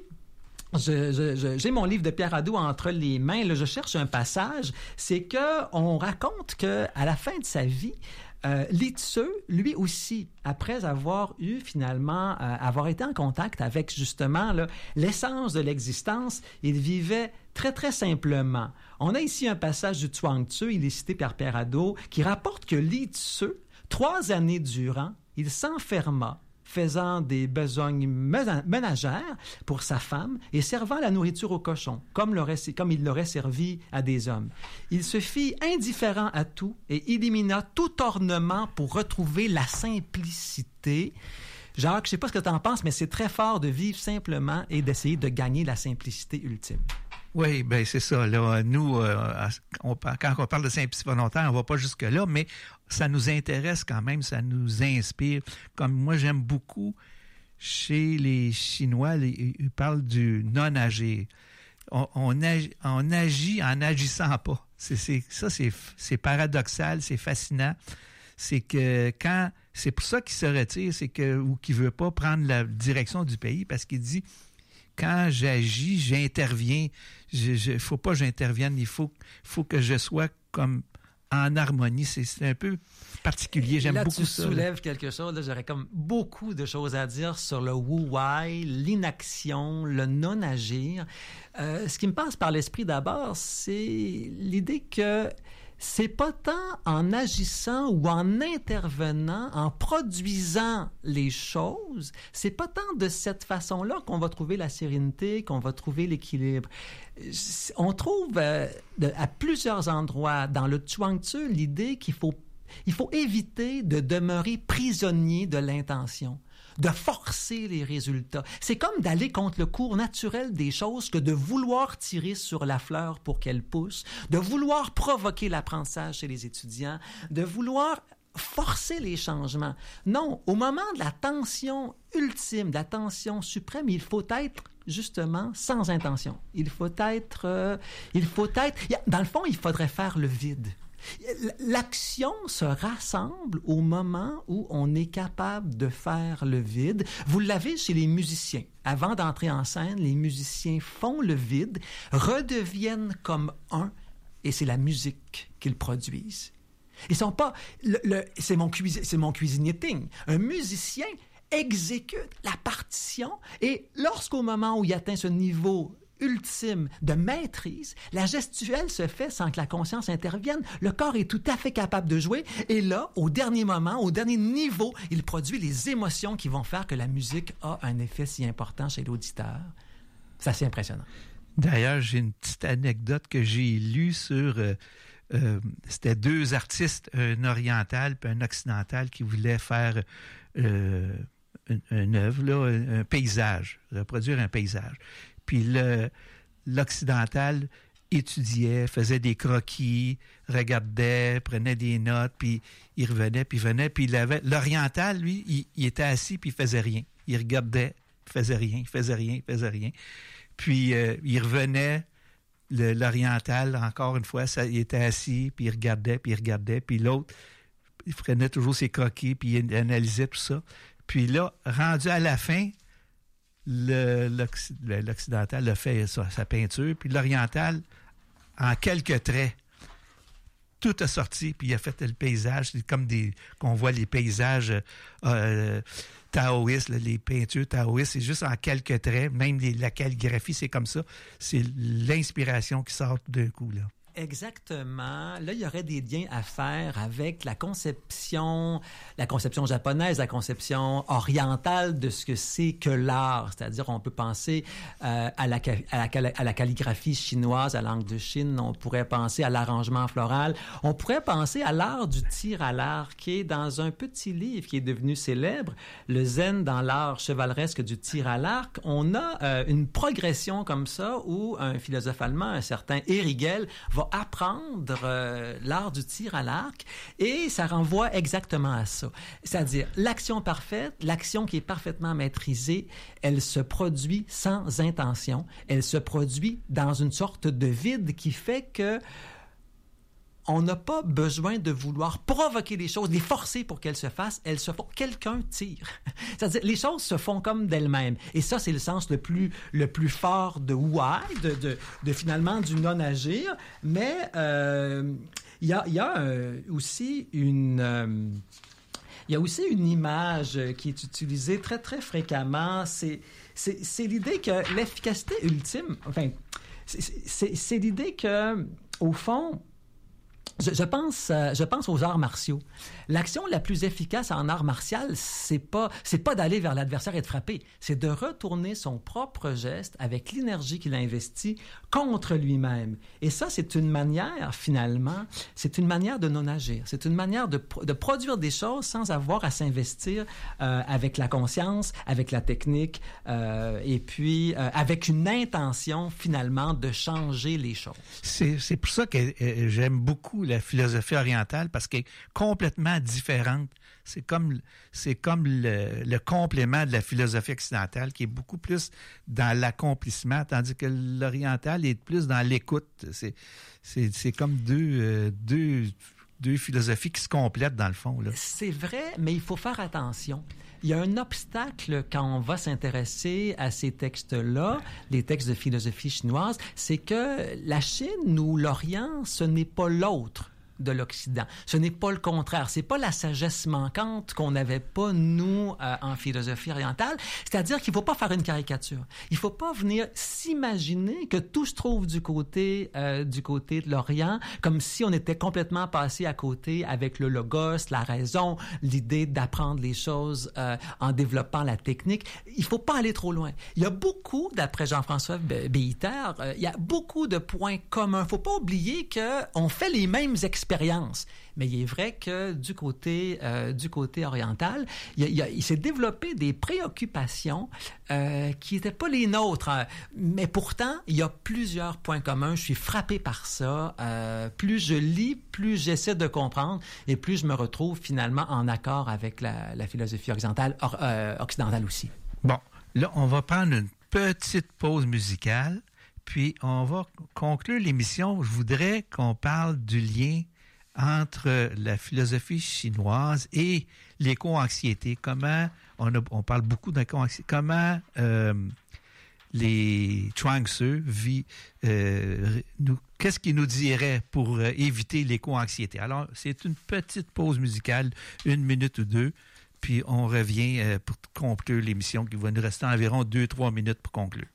j'ai mon livre de Pierre Hadot entre les mains. Là, je cherche un passage. C'est qu'on raconte qu'à la fin de sa vie, Li Tzu, lui aussi, après avoir eu finalement, avoir été en contact avec justement là, l'essence de l'existence, il vivait très, très simplement. On a ici un passage du Chuang-Tzu, il est cité par Pierre Hadot, qui rapporte que Li Tzu, 3 années durant, il s'enferma faisant des besognes ménagères pour sa femme et servant la nourriture aux cochons, comme il l'aurait servi à des hommes. Il se fit indifférent à tout et élimina tout ornement pour retrouver la simplicité. Jacques, je ne sais pas ce que tu en penses, mais c'est très fort de vivre simplement et d'essayer de gagner la simplicité ultime. Oui, bien c'est ça. Là, nous, quand on parle de simplicité volontaire, on ne va pas jusque-là, mais ça nous intéresse quand même, ça nous inspire. Comme moi, j'aime beaucoup, chez les Chinois, ils parlent du non-agir. On agit en n'agissant pas. C'est paradoxal, c'est fascinant. C'est que c'est pour ça qu'il se retire, ou qu'il ne veut pas prendre la direction du pays, parce qu'il dit... Quand j'agis, j'interviens. Faut pas que j'intervienne. Il faut que je sois comme en harmonie. C'est un peu particulier. J'aime beaucoup ça. Là, tu soulèves quelque chose. Là, j'aurais comme beaucoup de choses à dire sur le wu-wei, l'inaction, le non-agir. Ce qui me passe par l'esprit d'abord, c'est l'idée que c'est pas tant en agissant ou en intervenant, en produisant les choses, c'est pas tant de cette façon-là qu'on va trouver la sérénité, qu'on va trouver l'équilibre. On trouve à plusieurs endroits dans le Chuang Tzu l'idée qu'il faut éviter de demeurer prisonnier de l'intention, de forcer les résultats. C'est comme d'aller contre le cours naturel des choses que de vouloir tirer sur la fleur pour qu'elle pousse, de vouloir provoquer l'apprentissage chez les étudiants, de vouloir forcer les changements. Non, au moment de la tension ultime, de la tension suprême, il faut être justement sans intention. Il faut être... Dans le fond, il faudrait faire le vide. L'action se rassemble au moment où on est capable de faire le vide. Vous l'avez chez les musiciens. Avant d'entrer en scène, les musiciens font le vide, redeviennent comme un, et c'est la musique qu'ils produisent. Ils sont pas... c'est mon cuisinier thing. Un musicien exécute la partition, et lorsqu'au moment où il atteint ce niveau ultime de maîtrise, la gestuelle se fait sans que la conscience intervienne. Le corps est tout à fait capable de jouer, et là, au dernier moment, au dernier niveau, il produit les émotions qui vont faire que la musique a un effet si important chez l'auditeur. C'est assez impressionnant. D'ailleurs, j'ai une petite anecdote que j'ai lue sur... c'était deux artistes, un oriental et un occidental, qui voulaient faire une œuvre, là, un paysage, reproduire un paysage. Puis l'occidental étudiait, faisait des croquis, regardait, prenait des notes, puis il revenait, puis venait, puis l'oriental, lui, il était assis, puis il faisait rien. Il regardait, il faisait rien. Puis il revenait, l'oriental, encore une fois, il était assis, puis il regardait, puis l'autre, il prenait toujours ses croquis, puis il analysait tout ça. Puis là, rendu à la fin, l'occidental a fait sa peinture, puis l'oriental, en quelques traits, tout a sorti, puis il a fait le paysage. C'est comme qu'on voit les paysages taoïstes, les peintures taoïstes, c'est juste en quelques traits. Même la calligraphie, c'est comme ça. C'est l'inspiration qui sort d'un coup, là. Exactement. Là, il y aurait des liens à faire avec la conception japonaise, la conception orientale de ce que c'est que l'art. C'est-à-dire, on peut penser à la calligraphie chinoise, à l'angle de Chine. On pourrait penser à l'arrangement floral. On pourrait penser à l'art du tir à l'arc, qui est dans un petit livre qui est devenu célèbre, le Zen dans l'art chevaleresque du tir à l'arc. On a une progression comme ça où un philosophe allemand, un certain Erigel, va apprendre l'art du tir à l'arc, et ça renvoie exactement à ça. C'est-à-dire, l'action parfaite, l'action qui est parfaitement maîtrisée, elle se produit sans intention, elle se produit dans une sorte de vide qui fait que on n'a pas besoin de vouloir provoquer les choses, les forcer pour qu'elles se fassent. Elles se font. Quelqu'un tire. C'est-à-dire, les choses se font comme d'elles-mêmes. Et ça, c'est le sens le plus fort de why, de finalement du non-agir. Mais il y a aussi une image qui est utilisée très, très fréquemment. C'est l'idée que l'efficacité ultime... Enfin, c'est l'idée que, au fond... Je pense aux arts martiaux. L'action la plus efficace en art martial, c'est pas d'aller vers l'adversaire et de frapper, c'est de retourner son propre geste avec l'énergie qu'il a investie contre lui-même. Et ça, c'est une manière, finalement, de non-agir. C'est une manière de produire des choses sans avoir à s'investir avec la conscience, avec la technique, et puis avec une intention, finalement, de changer les choses. C'est pour ça que j'aime beaucoup la philosophie orientale, parce qu'elle est complètement différente. C'est comme le complément de la philosophie occidentale, qui est beaucoup plus dans l'accomplissement, tandis que l'oriental est plus dans l'écoute. C'est comme deux philosophies qui se complètent dans le fond, là. C'est vrai, mais il faut faire attention. Il y a un obstacle quand on va s'intéresser à ces textes-là, les textes de philosophie chinoise, c'est que la Chine ou l'Orient, ce n'est pas l'autre. de l'Occident. Ce n'est pas le contraire. C'est pas la sagesse manquante qu'on n'avait pas, nous, en philosophie orientale. C'est-à-dire qu'il faut pas faire une caricature. Il faut pas venir s'imaginer que tout se trouve du côté de l'Orient, comme si on était complètement passé à côté avec le logos, la raison, l'idée d'apprendre les choses en développant la technique. Il faut pas aller trop loin. Il y a beaucoup, d'après Jean-François Beiter, il y a beaucoup de points communs. Faut pas oublier qu'on fait les mêmes expériences. Mais il est vrai que du côté oriental, il s'est développé des préoccupations qui n'étaient pas les nôtres. Mais pourtant, il y a plusieurs points communs. Je suis frappé par ça. Plus je lis, plus j'essaie de comprendre et plus je me retrouve finalement en accord avec la philosophie occidentale aussi. Bon, là, on va prendre une petite pause musicale, puis on va conclure l'émission. Je voudrais qu'on parle du lien entre la philosophie chinoise et l'éco-anxiété. Comment, on parle beaucoup d'éco-anxiété, comment les Chuang-Tzu qu'est-ce qu'ils nous diraient pour éviter l'éco-anxiété? Alors, c'est une petite pause musicale, 1 minute ou 2, puis on revient pour conclure l'émission qui va nous rester environ 2-3 minutes pour conclure.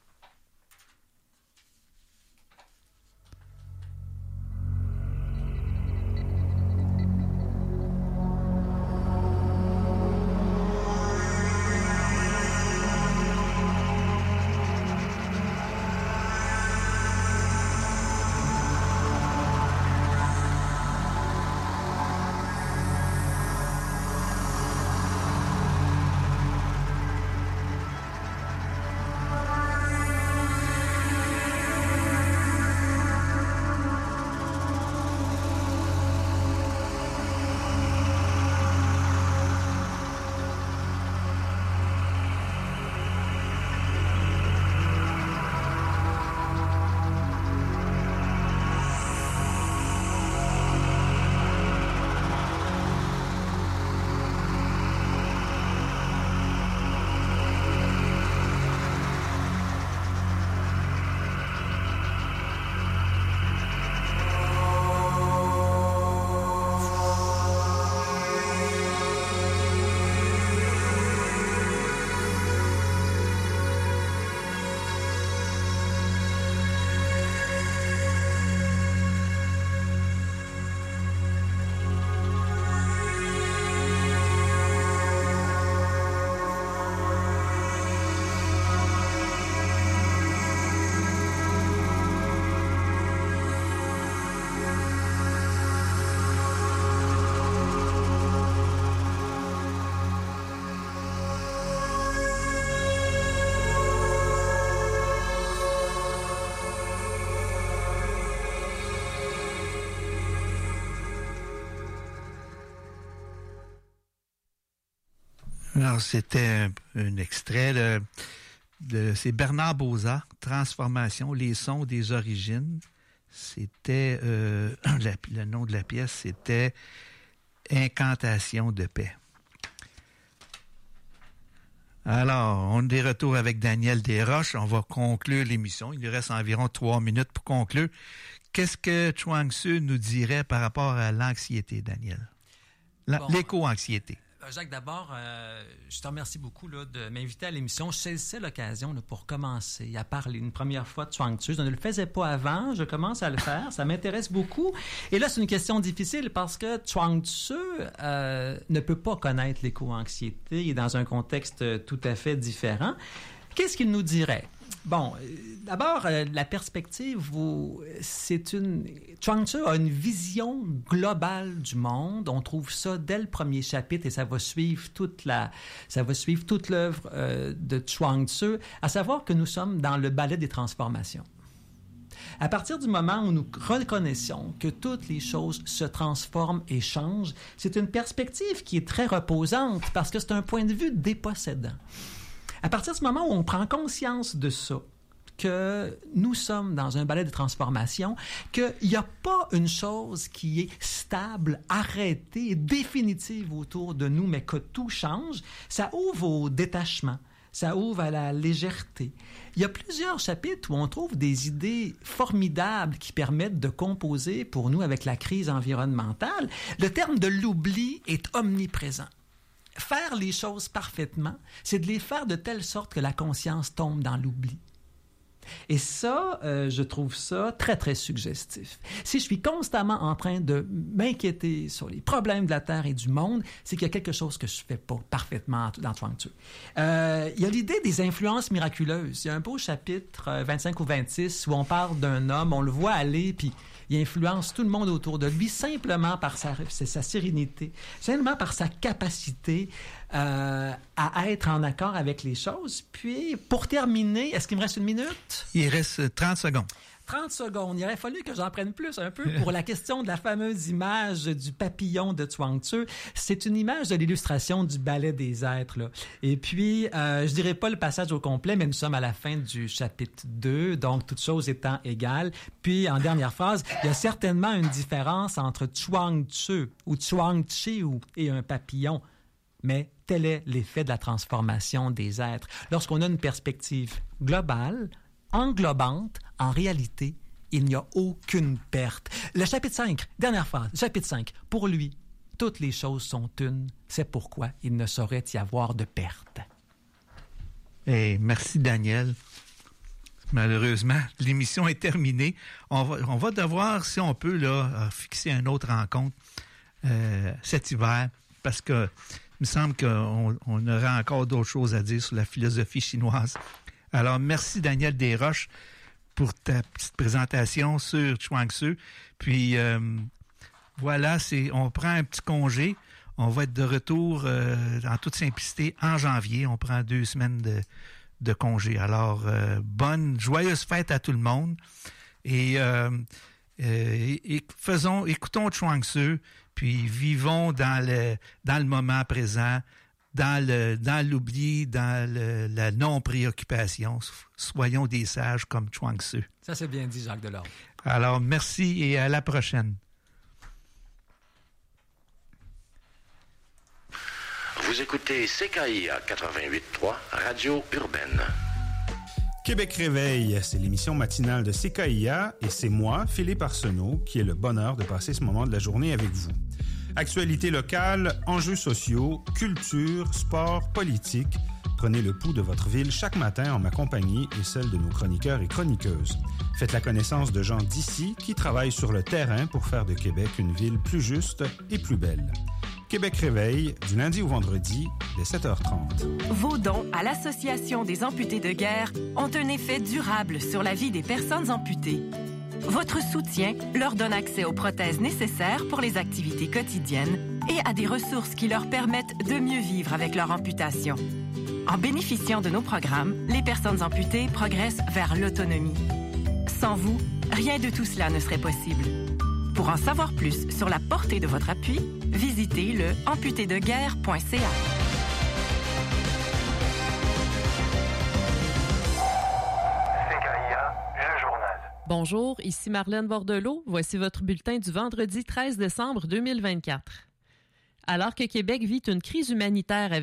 Alors, c'était un extrait c'est Bernard Bozat, Transformation, les sons des origines. C'était, le nom de la pièce, c'était Incantation de paix. Alors, on est de retour avec Daniel Desroches. On va conclure l'émission. Il nous reste environ 3 minutes pour conclure. Qu'est-ce que Chuang-Tzu nous dirait par rapport à l'anxiété, Daniel? L'éco-anxiété. Jacques, d'abord, je te remercie beaucoup de m'inviter à l'émission. Je saisissais l'occasion pour commencer à parler une première fois de Chuang-Tzu. Je ne le faisais pas avant, je commence à le faire, ça m'intéresse beaucoup. Et là, c'est une question difficile parce que Chuang-Tzu ne peut pas connaître l'éco-anxiété. Il est dans un contexte tout à fait différent. Qu'est-ce qu'il nous dirait? Bon, d'abord, la perspective, Chuang-Tzu a une vision globale du monde. On trouve ça dès le premier chapitre et ça va suivre toute l'œuvre de Chuang-Tzu, à savoir que nous sommes dans le ballet des transformations. À partir du moment où nous reconnaissons que toutes les choses se transforment et changent, c'est une perspective qui est très reposante parce que c'est un point de vue dépossédant. À partir du moment où on prend conscience de ça, que nous sommes dans un balai de transformation, qu'il n'y a pas une chose qui est stable, arrêtée, définitive autour de nous, mais que tout change, ça ouvre au détachement, ça ouvre à la légèreté. Il y a plusieurs chapitres où on trouve des idées formidables qui permettent de composer pour nous avec la crise environnementale. Le terme de l'oubli est omniprésent. Faire les choses parfaitement, c'est de les faire de telle sorte que la conscience tombe dans l'oubli. Et ça, je trouve ça très, très suggestif. Si je suis constamment en train de m'inquiéter sur les problèmes de la Terre et du monde, c'est qu'il y a quelque chose que je ne fais pas parfaitement dans Chuang Tzu. Il y a l'idée des influences miraculeuses. Il y a un beau chapitre 25 ou 26 où on parle d'un homme, on le voit aller, puis il influence tout le monde autour de lui simplement par sa sérénité, simplement par sa capacité à être en accord avec les choses. Puis, pour terminer, est-ce qu'il me reste 1 minute? Il reste 30 secondes. 30 secondes. Il aurait fallu que j'en prenne plus un peu pour la question de la fameuse image du papillon de Chuang Tzu. C'est une image de l'illustration du ballet des êtres, là. Et puis, je dirais pas le passage au complet, mais nous sommes à la fin du chapitre 2, donc toutes choses étant égales. Puis, en dernière phrase, il y a certainement une différence entre Chuang Tzu ou Chuang Tzu et un papillon. Mais tel est l'effet de la transformation des êtres. Lorsqu'on a une perspective globale, englobante, en réalité, il n'y a aucune perte. Le chapitre 5, dernière phrase, chapitre 5, pour lui, toutes les choses sont une, c'est pourquoi il ne saurait y avoir de perte. Hey, merci Daniel. Malheureusement, l'émission est terminée. On va devoir, si on peut, là, fixer une autre rencontre cet hiver, parce que il me semble qu'on aura encore d'autres choses à dire sur la philosophie chinoise. Alors, merci Daniel Desroches pour ta petite présentation sur Chuang Tzu. Puis, voilà, on prend un petit congé. On va être de retour en toute simplicité en janvier. On prend 2 semaines de congé. Alors, joyeuse fête à tout le monde. Et écoutons Chuang Tzu. Puis vivons dans le moment présent, dans l'oubli, dans la non-préoccupation. Soyons des sages comme Chuang Tzu. Ça, c'est bien dit, Jacques Delorme. Alors, merci et à la prochaine. Vous écoutez CKIA 88.3, Radio Urbaine. Québec Réveil, c'est l'émission matinale de CKIA et c'est moi, Philippe Arsenault, qui ai le bonheur de passer ce moment de la journée avec vous. Actualités locales, enjeux sociaux, culture, sport, politique. Prenez le pouls de votre ville chaque matin en ma compagnie et celle de nos chroniqueurs et chroniqueuses. Faites la connaissance de gens d'ici qui travaillent sur le terrain pour faire de Québec une ville plus juste et plus belle. Québec Réveil, du lundi au vendredi, dès 7h30. Vos dons à l'Association des amputés de guerre ont un effet durable sur la vie des personnes amputées. Votre soutien leur donne accès aux prothèses nécessaires pour les activités quotidiennes et à des ressources qui leur permettent de mieux vivre avec leur amputation. En bénéficiant de nos programmes, les personnes amputées progressent vers l'autonomie. Sans vous, rien de tout cela ne serait possible. Pour en savoir plus sur la portée de votre appui, visitez le amputédeguerre.ca. Bonjour, ici Marlène Bordelot. Voici votre bulletin du vendredi 13 décembre 2024. Alors que Québec vit une crise humanitaire avec